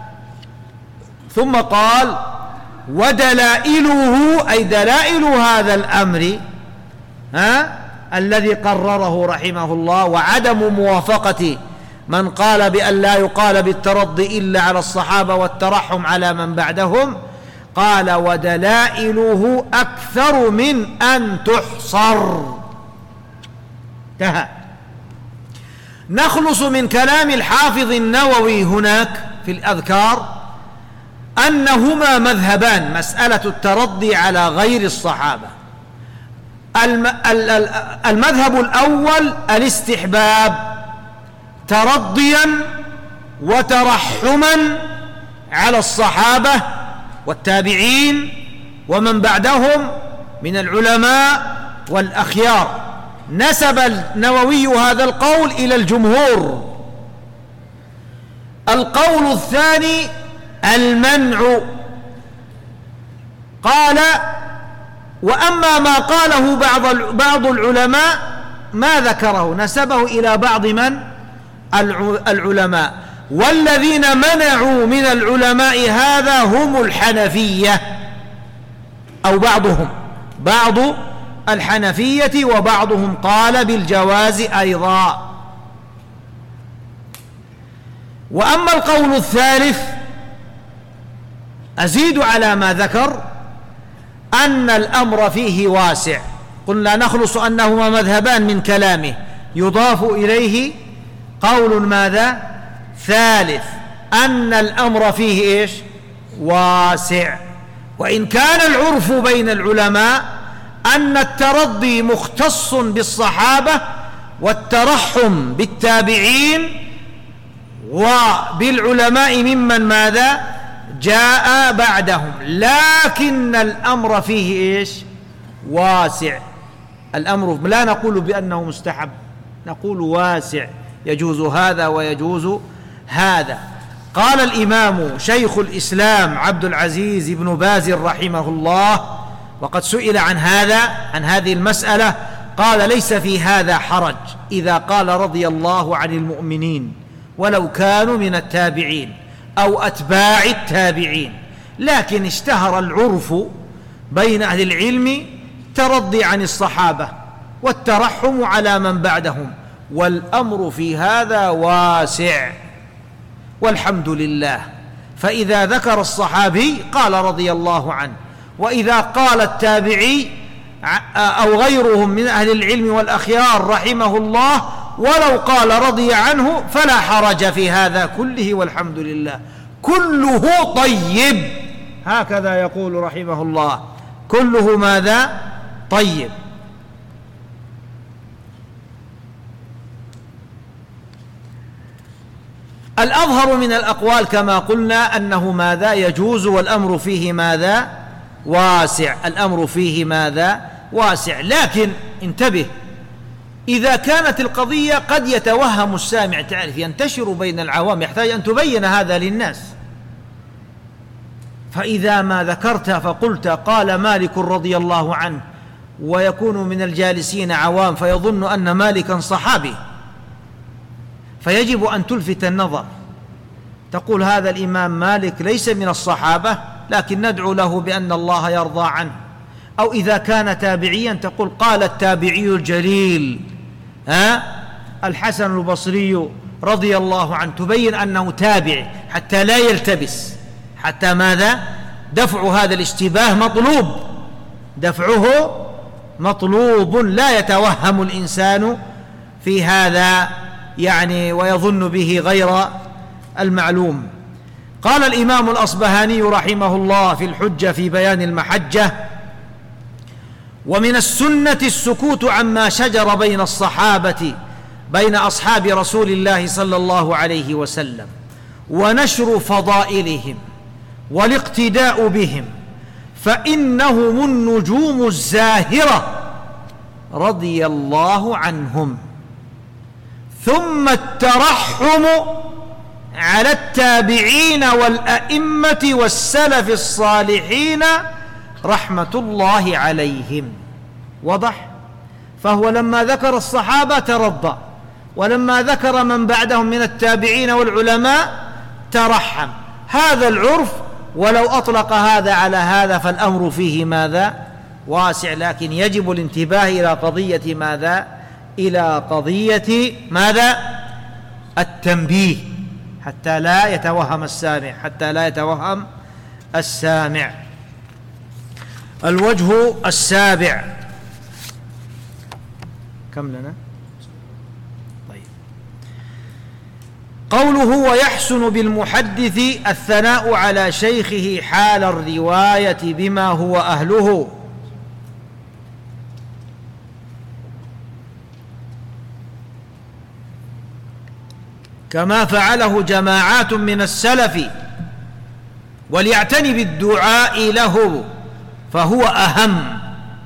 ثم قال: ودلائله، أي دلائل هذا الأمر ها الذي قرره رحمه الله، وعدم موافقة من قال بأن لا يقال بالترضي إلا على الصحابة والترحم على من بعدهم. قال: ودلائله أكثر من أن تحصر. انتهى. نخلص من كلام الحافظ النووي هناك في الأذكار أنهما مذهبان: مسألة الترضي على غير الصحابة. المذهب الأول الاستحباب، ترضيا وترحما على الصحابة والتابعين ومن بعدهم من العلماء والأخيار. نسب النووي هذا القول إلى الجمهور. القول الثاني المنع. قال: وأما ما قاله بعض بعض العلماء ما ذكره نسبه إلى بعض من العلماء، والذين منعوا من العلماء هذا هم الحنفية، أو بعضهم بعض الحنفية، وبعضهم قال بالجواز أيضا. وأما القول الثالث أزيد على ما ذكر أن الأمر فيه واسع. قلنا نخلص أنهما مذهبان من كلامه، يضاف إليه قول ماذا؟ ثالث، أن الأمر فيه إيش؟ واسع. وإن كان العرف بين العلماء أن الترضي مختص بالصحابة والترحم بالتابعين وبالعلماء ممن ماذا؟ جاء بعدهم، لكن الأمر فيه إيش؟ واسع. الأمر لا نقول بأنه مستحب، نقول واسع، يجوز هذا ويجوز هذا. قال الإمام شيخ الإسلام عبد العزيز بن باز رحمه الله، وقد سئل عن هذا عن هذه المسألة، قال: ليس في هذا حرج إذا قال رضي الله عن المؤمنين ولو كانوا من التابعين أو أتباع التابعين، لكن اشتهر العرف بين أهل العلم ترضي عن الصحابة والترحم على من بعدهم، والأمر في هذا واسع والحمد لله. فإذا ذكر الصحابي قال رضي الله عنه، وإذا قال التابعي أو غيرهم من أهل العلم والأخيار رحمه الله ولو قال رضي عنه فلا حرج في هذا كله والحمد لله. كله طيب، هكذا يقول رحمه الله، كله ماذا؟ طيب. الأظهر من الأقوال كما قلنا أنه ماذا؟ يجوز، والأمر فيه ماذا؟ واسع، الأمر فيه ماذا؟ واسع. لكن انتبه، إذا كانت القضية قد يتوهم السامع، تعرف ينتشر بين العوام، يحتاج أن تبين هذا للناس. فإذا ما ذكرت فقلت قال مالك رضي الله عنه، ويكون من الجالسين عوام فيظن أن مالكا صحابي، فيجب أن تلفت النظر، تقول هذا الإمام مالك ليس من الصحابة، لكن ندعو له بأن الله يرضى عنه. أو إذا كان تابعيا تقول قال التابعي الجليل ها الحسن البصري رضي الله عنه، تبين أنه تابع حتى لا يلتبس، حتى ماذا؟ دفع هذا الاشتباه مطلوب، دفعه مطلوب، لا يتوهم الإنسان في هذا يعني ويظن به غير المعلوم. قال الإمام الأصبهاني رحمه الله في الحجة في بيان المحجة: ومن السنة السكوت عما شجر بين الصحابة بين أصحاب رسول الله صلى الله عليه وسلم، ونشر فضائلهم والاقتداء بهم، فإنهم النجوم الزاهرة رضي الله عنهم. ثم الترحم على التابعين والأئمة والسلف الصالحين رحمة الله عليهم. وضح؟ فهو لما ذكر الصحابة ترضى، ولما ذكر من بعدهم من التابعين والعلماء ترحم. هذا العرف، ولو أطلق هذا على هذا فالأمر فيه ماذا؟ واسع. لكن يجب الانتباه إلى قضية ماذا؟ إلى قضية ماذا؟ التنبيه، حتى لا يتوهم السامع، حتى لا يتوهم السامع. الوجه السابع، كم لنا؟ طيب. قوله: ويحسن بالمحدث الثناء على شيخه حال الرواية بما هو أهله. كما فعله جماعات من السلف، وليعتني بالدعاء له فهو أهم.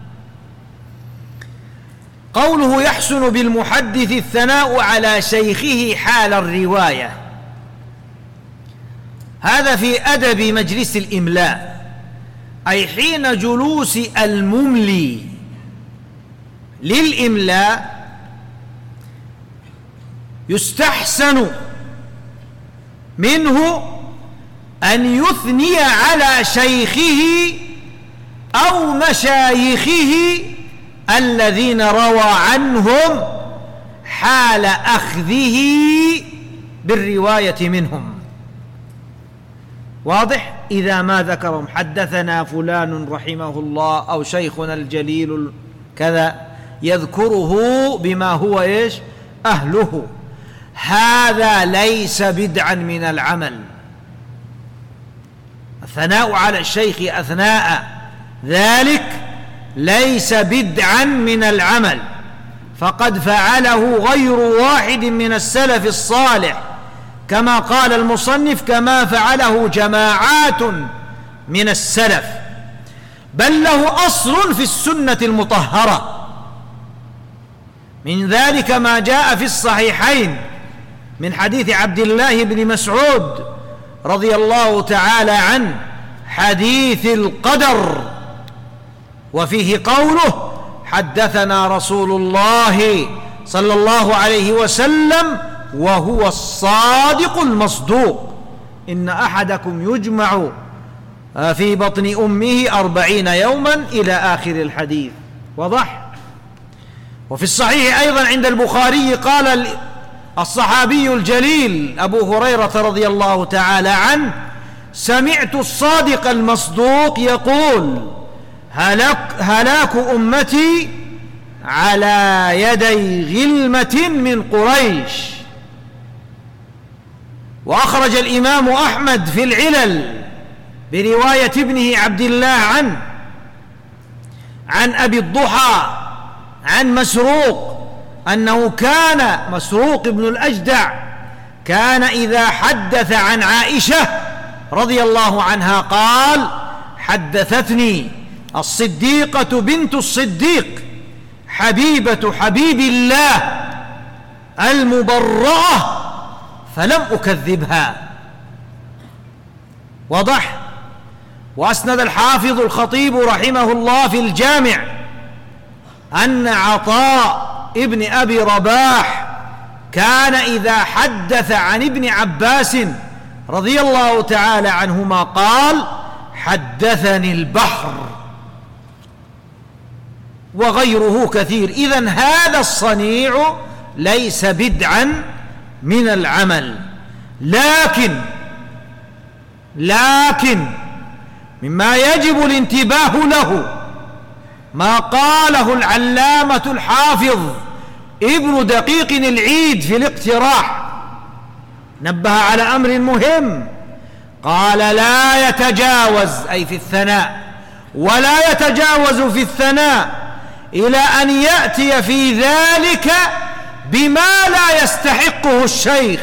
قوله: يحسن بالمحدث الثناء على شيخه حال الرواية، هذا في أدب مجلس الإملاء، أي حين جلوس المملي للإملاء يستحسن منه أن يثني على شيخه أو مشايخه الذين روى عنهم حال أخذه بالرواية منهم. واضح؟ إذا ما ذكرهم حدثنا فلان رحمه الله أو شيخنا الجليل كذا، يذكره بما هو إيش؟ أهله. هذا ليس بدعا من العمل. الثناء على الشيخ أثناء ذلك ليس بدعا من العمل، فقد فعله غير واحد من السلف الصالح، كما قال المصنف: كما فعله جماعات من السلف، بل له أصل في السنة المطهرة. من ذلك ما جاء في الصحيحين من حديث عبد الله بن مسعود رضي الله تعالى عنه، حديث القدر، وفيه قوله: حدثنا رسول الله صلى الله عليه وسلم وهو الصادق المصدوق، إن أحدكم يجمع في بطن أمه أربعين يوما إلى آخر الحديث. وضح؟ وفي الصحيح أيضا عند البخاري قال الصحابي الجليل أبو هريرة رضي الله تعالى عنه: سمعت الصادق المصدوق يقول: هلاك, هلاك أمتي على يدي غلمة من قريش. وأخرج الإمام أحمد في العلل برواية ابنه عبد الله عنه عن أبي الضحى عن مسروق أنه كان مسروق بن الأجدع كان إذا حدث عن عائشة رضي الله عنها قال: حدثتني الصديقة بنت الصديق حبيبة حبيب الله المبرأة فلم أكذبها. وضح. وأسند الحافظ الخطيب رحمه الله في الجامع أن عطاء ابن أبي رباح كان إذا حدث عن ابن عباس رضي الله تعالى عنهما قال: حدثني البحر. وغيره كثير. إذن هذا الصنيع ليس بدعا من العمل، لكن لكن مما يجب الانتباه له ما قاله العلامة الحافظ ابن دقيق العيد في الاقتراح، نبه على أمر مهم. قال: لا يتجاوز، أي في الثناء، ولا يتجاوز في الثناء إلى أن يأتي في ذلك بما لا يستحقه الشيخ.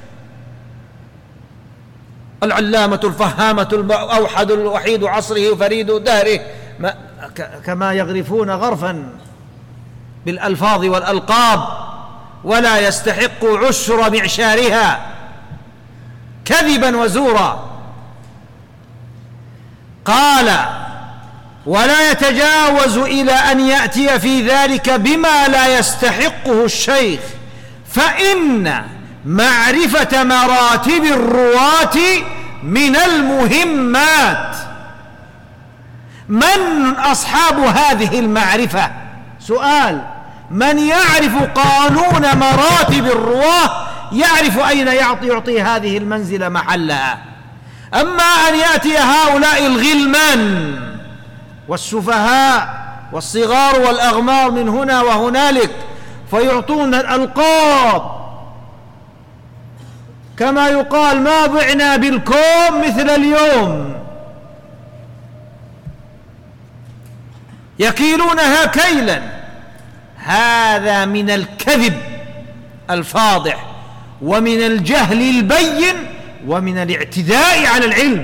العلامة الفهامة الأوحد الوحيد عصره فريد دهره، كما يغرفون غرفا بالألفاظ والألقاب ولا يستحق عشر معشارها كذبا وزورا. قال: ولا يتجاوز إلى أن يأتي في ذلك بما لا يستحقه الشيخ، فإن معرفة مراتب الرواة من المهمات. من أصحاب هذه المعرفة؟ سؤال. من يعرف قانون مراتب الرواة يعرف أين يعطي, يعطي هذه المنزلة محلها. أما أن يأتي هؤلاء الغلمان والسفهاء والصغار والأغمار من هنا وهنالك فيعطون الألقاب، كما يقال: ما بعنا بالكوم مثل اليوم، يكيلونها كيلا. هذا من الكذب الفاضح ومن الجهل البين ومن الاعتداء على العلم.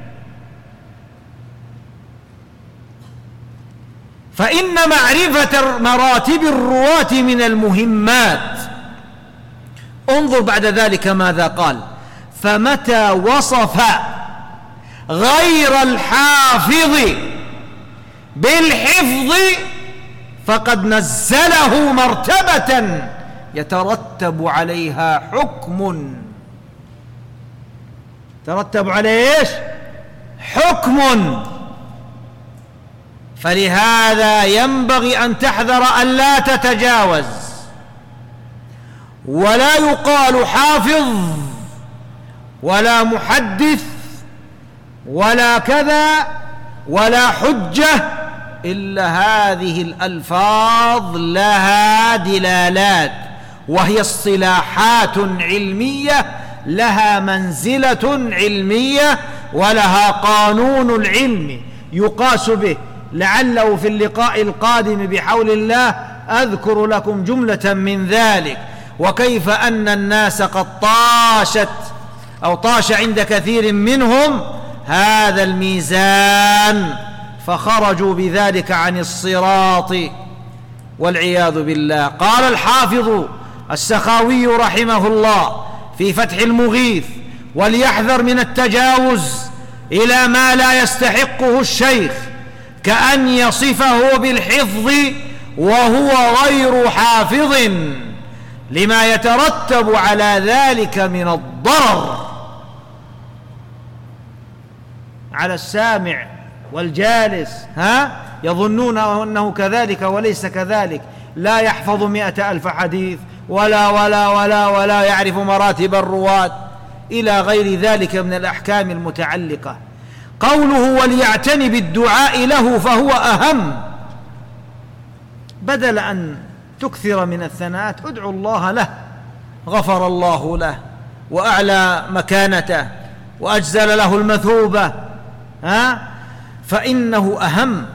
فإن معرفة مراتب الرواة من المهمات. انظر بعد ذلك ماذا قال: فمتى وصف غير الحافظ بالحفظ فقد نزله مرتبة يترتب عليها حكم. ترتب عليه ايش؟ حكم. فلهذا ينبغي أن تحذر أن لا تتجاوز، ولا يقال حافظ ولا محدث ولا كذا ولا حجة إلا هذه الألفاظ لها دلالات، وهي اصطلاحات علمية لها منزلة علمية ولها قانون العلم يقاس به. لعله في اللقاء القادم بحول الله أذكر لكم جملة من ذلك، وكيف أن الناس قد طاشت أو طاش عند كثير منهم هذا الميزان فخرجوا بذلك عن الصراط والعياذ بالله. قال الحافظ السخاوي رحمه الله في فتح المغيث: وليحذر من التجاوز إلى ما لا يستحقه الشيخ، كأن يصفه بالحفظ وهو غير حافظ، لما يترتب على ذلك من الضرر على السامع والجالس. ها يظنون أنه كذلك وليس كذلك، لا يحفظ مئة ألف حديث ولا ولا ولا ولا يعرف مراتب الرواة إلى غير ذلك من الأحكام المتعلقة. قوله: وليعتني بالدعاء له فهو أهم. بدل أن تكثر من الثناءات ادعو الله له، غفر الله له، وأعلى مكانته وأجزل له المثوبة، ها؟ فإنه أهم.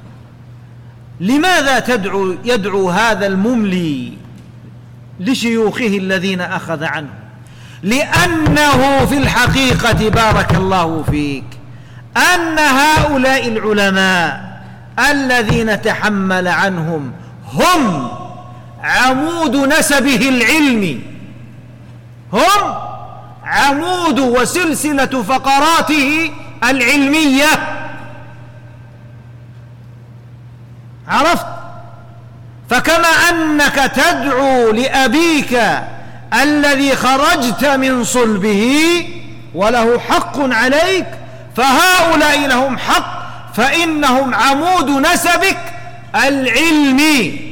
لماذا تدعو يدعو هذا المملي لشيوخه الذين أخذ عنه؟ لأنه في الحقيقة بارك الله فيك أن هؤلاء العلماء الذين تحمل عنهم هم عمود نسبه العلمي، هم عمود وسلسلة فقراته العلمية. عرفت؟ فكما أنك تدعو لأبيك الذي خرجت من صلبه وله حق عليك، فهؤلاء لهم حق، فإنهم عمود نسبك العلمي.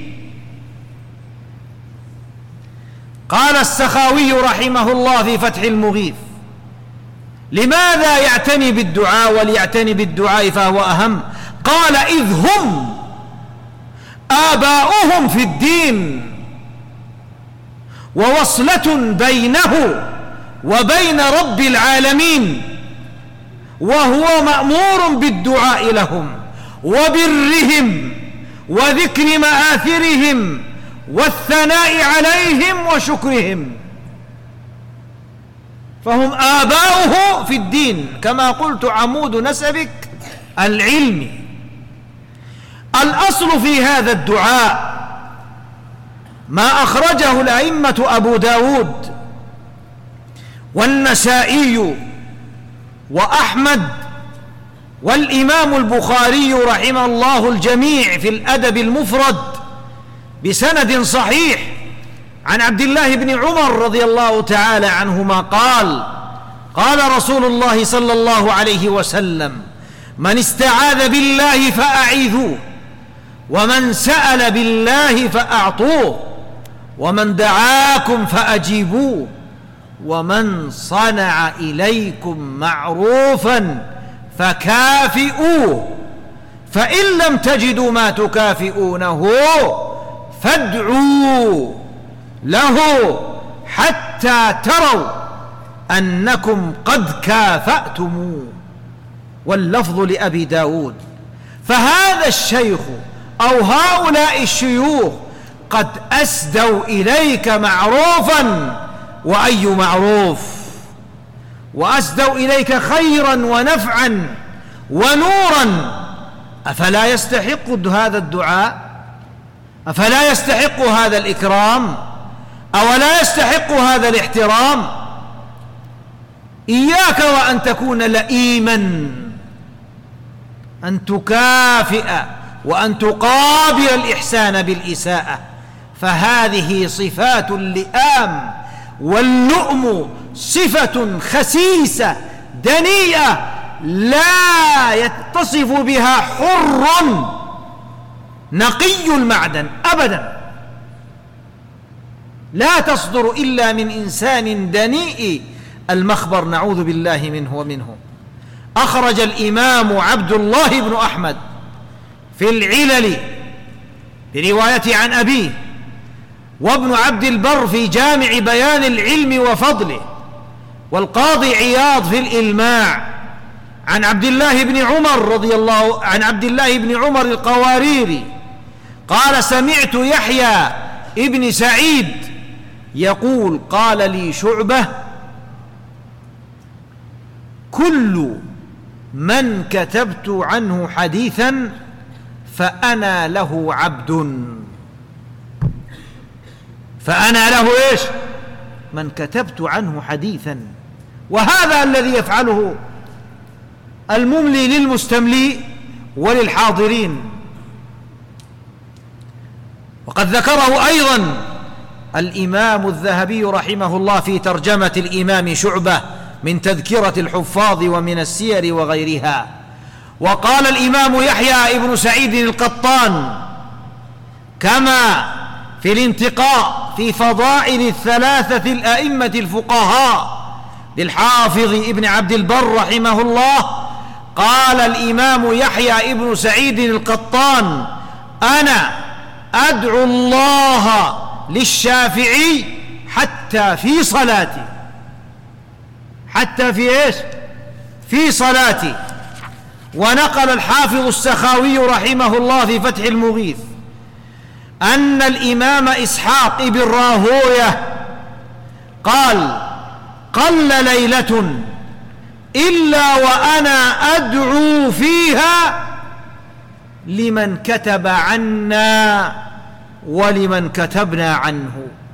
قال السخاوي رحمه الله في فتح المغيث: لماذا يعتني بالدعاء وليعتني بالدعاء فهو أهم؟ قال: إذ هم آباؤهم في الدين ووصلة بينه وبين رب العالمين، وهو مأمور بالدعاء لهم وبرهم وذكر مآثرهم والثناء عليهم وشكرهم، فهم آباؤه في الدين كما قلت عمود نسبك العلمي. الأصل في هذا الدعاء ما أخرجه الأئمة أبو داود والنسائي وأحمد والإمام البخاري رحمه الله الجميع في الأدب المفرد بسند صحيح عن عبد الله بن عمر رضي الله تعالى عنهما قال: قال رسول الله صلى الله عليه وسلم: من استعاذ بالله فأعيذوه، ومن سأل بالله فأعطوه، ومن دعاكم فأجيبوه، ومن صنع إليكم معروفا فكافئوه، فإن لم تجدوا ما تكافئونه فادعوا له حتى تروا أنكم قد كافأتموه. واللفظ لأبي داود. فهذا الشيخ أو هؤلاء الشيوخ قد أسدوا إليك معروفا، وأي معروف، وأسدوا إليك خيرا ونفعا ونورا، أفلا يستحق هذا الدعاء؟ أفلا يستحق هذا الإكرام؟ أولا يستحق هذا الاحترام؟ إياك وأن تكون لئيما، أن تكافئ وأن تقابل الإحسان بالإساءة، فهذه صفات اللئام، واللؤم صفة خسيسة دنيئة لا يتصف بها حر نقي المعدن أبدا، لا تصدر إلا من إنسان دنيء المخبر، نعوذ بالله منه ومنه. أخرج الإمام عبد الله بن أحمد في العلل برواية عن أبيه، وابن عبد البر في جامع بيان العلم وفضله، والقاضي عياض في الإلماع عن عبد الله بن عمر رضي الله عن عبد الله بن عمر القواريري قال: سمعت يحيى ابن سعيد يقول: قال لي شعبة: كل من كتبت عنه حديثا فأنا له عبد. فأنا له إيش؟ من كتبت عنه حديثا. وهذا الذي يفعله المملي للمستملي وللحاضرين. وقد ذكره أيضا الإمام الذهبي رحمه الله في ترجمة الإمام شعبة من تذكرة الحفاظ ومن السير وغيرها. وقال الإمام يحيى ابن سعيد القطان كما في الانتقاء في فضائل الثلاثة الأئمة الفقهاء للحافظ ابن عبد البر رحمه الله، قال الإمام يحيى ابن سعيد القطان: أنا أدعو الله للشافعي حتى في صلاتي. حتى في إيش؟ في صلاتي. ونقل الحافظ السخاوي رحمه الله في فتح المغيث أن الإمام إسحاق بن راهوية قال: قل ليلة إلا وأنا أدعو فيها لمن كتب عنا ولمن كتبنا عنه،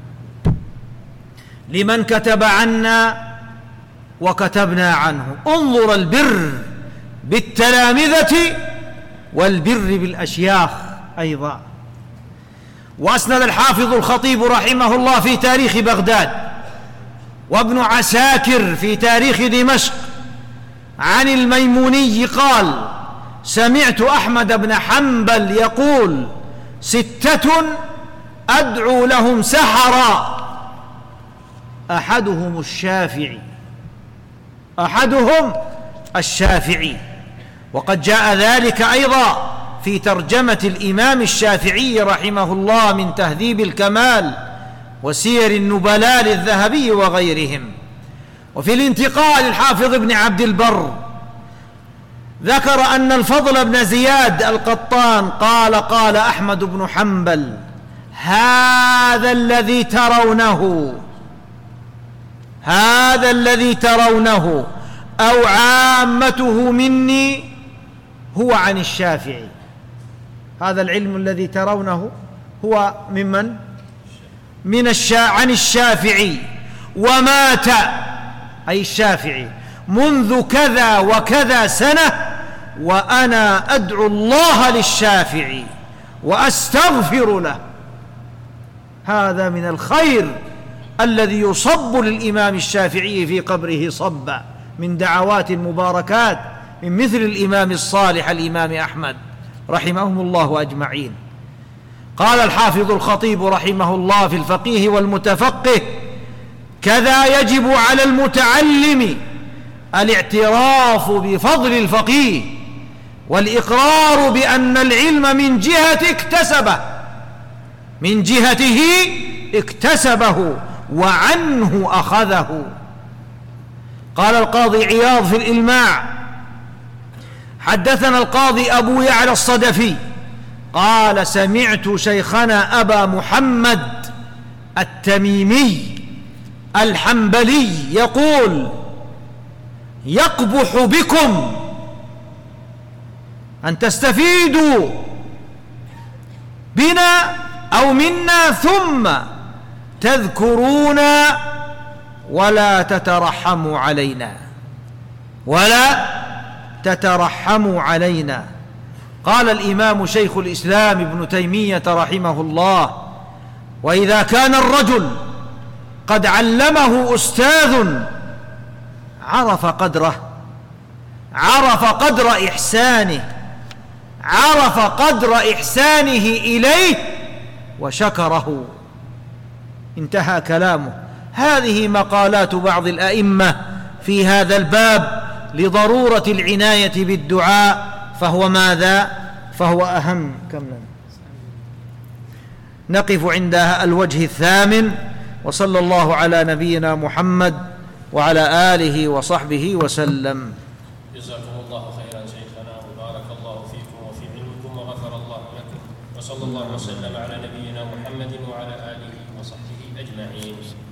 لمن كتب عنا وكتبنا عنه. انظر البر بالتلامذة والبر بالأشياخ أيضا. وأسند الحافظ الخطيب رحمه الله في تاريخ بغداد، وابن عساكر في تاريخ دمشق عن الميموني قال: سمعت أحمد بن حنبل يقول: ستة أدعو لهم سحرا، أحدهم الشافعي، أحدهم الشافعي. وقد جاء ذلك أيضا في ترجمة الإمام الشافعي رحمه الله من تهذيب الكمال وسير النبلاء للذهبي وغيرهم. وفي الانتقاء للحافظ ابن عبد البر ذكر أن الفضل بن زياد القطان قال: قال أحمد بن حنبل: هذا الذي ترونه هذا الذي ترونه أو عامته مني هو عن الشافعي. هذا العلم الذي ترونه هو ممن؟ من الشا... عن الشافعي. ومات أي الشافعي منذ كذا وكذا سنة وأنا أدعو الله للشافعي وأستغفر له. هذا من الخير الذي يصب للإمام الشافعي في قبره صبا من دعوات المباركات من مثل الإمام الصالح الإمام أحمد رحمهم الله أجمعين. قال الحافظ الخطيب رحمه الله في الفقيه والمتفقه: كذا يجب على المتعلم الاعتراف بفضل الفقيه والإقرار بأن العلم من جهة اكتسبه من جهته اكتسبه وعنه أخذه. قال القاضي عياض في الإلماع: حدثنا القاضي أبو يعلى الصدفي قال: سمعت شيخنا أبا محمد التميمي الحنبلي يقول: يقبح بكم أن تستفيدوا بنا أو منا ثم تذكرون ولا تترحموا علينا ولا تترحموا علينا. قال الإمام شيخ الإسلام ابن تيمية رحمه الله: وإذا كان الرجل قد علمه أستاذ عرف قدره عرف قدر إحسانه عرف قدر إحسانه إليه وشكره. انتهى كلامه. هذه مقالات بعض الأئمة في هذا الباب لضرورة العناية بالدعاء، فهو ماذا؟ فهو أهم. كم لنا؟ نقف عند الوجه الثامن. وصلى الله على نبينا محمد وعلى آله وصحبه وسلم. جزاكم الله خيرا شيخنا، وبارك الله فيكم وفي علمكم وغفر الله لكم، وصلى الله وسلم على نبينا محمد وعلى آله وصحبه أجمعين.